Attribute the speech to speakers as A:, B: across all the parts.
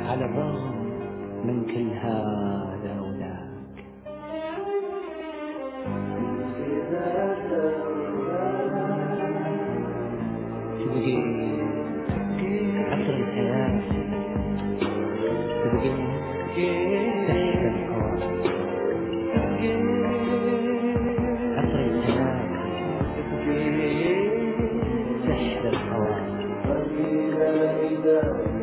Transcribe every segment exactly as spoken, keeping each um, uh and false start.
A: على الرغم من كل هذا وذاك. تبقي عطر الحياة، تبقي تحت الهواء، عطر الحياة تحت الهواء، قليلة إذا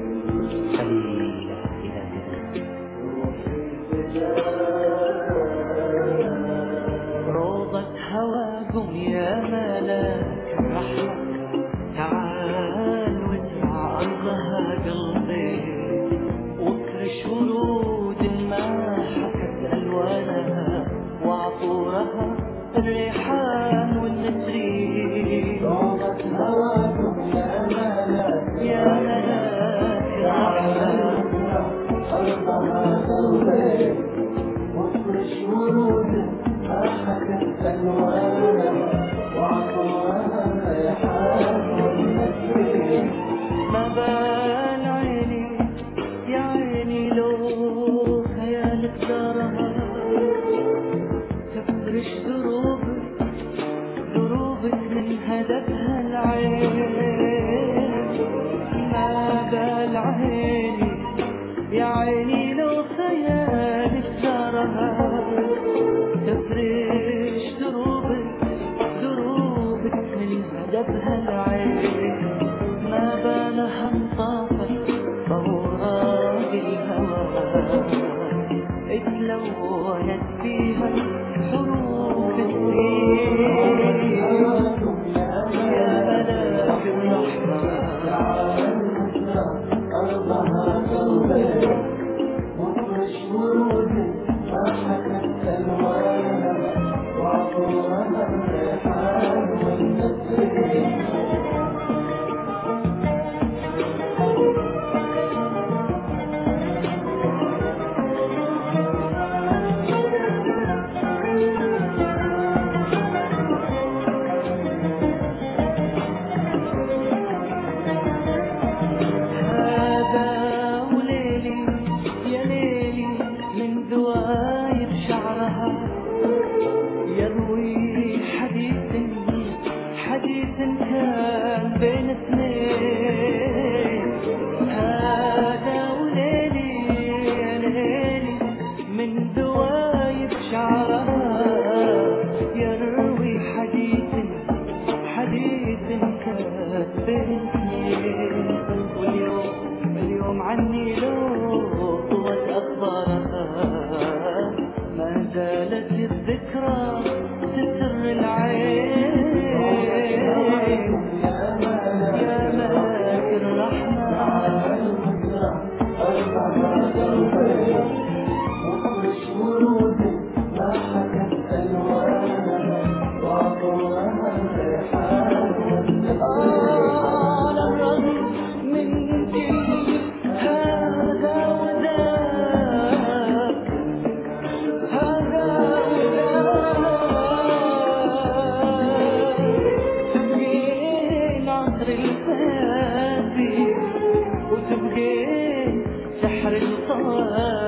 A: روضة هواكم يا ملاك الرحمة، تعال واسمع أرضها قلبي، وافرش ورود ما حكت ألوانها وعطورها الريحان والنسرين. روضة هواكم يا ملاك يا ملاك الرحمة، أرضها قلبي وافرش ورود ما حكت ألوانها وعطورها الريحان والنسرين. ما بال عيني يا عيني لو خيالك دارها، تفرش دروبك دروبك من هدفها العين. ما بال عيني يا عيني لو خيالك دارها، تفرش دروبك دروبك من هدفها العين. ما بالها انطافت فوراق الهوى، اتلونت فيها حروف السين. يا ملاك الرحمة أرضها قلبي وافرش ورود ما حكت ألوانها وعطورها الريحان والنسرين. يروي حديث حديث كان بين اثنين، هذا وليلي يا ليلي من ذوايب شعرها. يروي حديث حديث كان بين اثنين، واليوم اليوم عني لو طوت أخبارها، ما زالت الذكرى تسر العين. يا ملاك الرحمة أرضها قلبي وافرش ورود ما حكت ألوانها وعطورها الريحان والنسرين. على الرغم من كل هذا وذاك، هذا تبقين عطر الفاتي وتبقين سحر الصواب.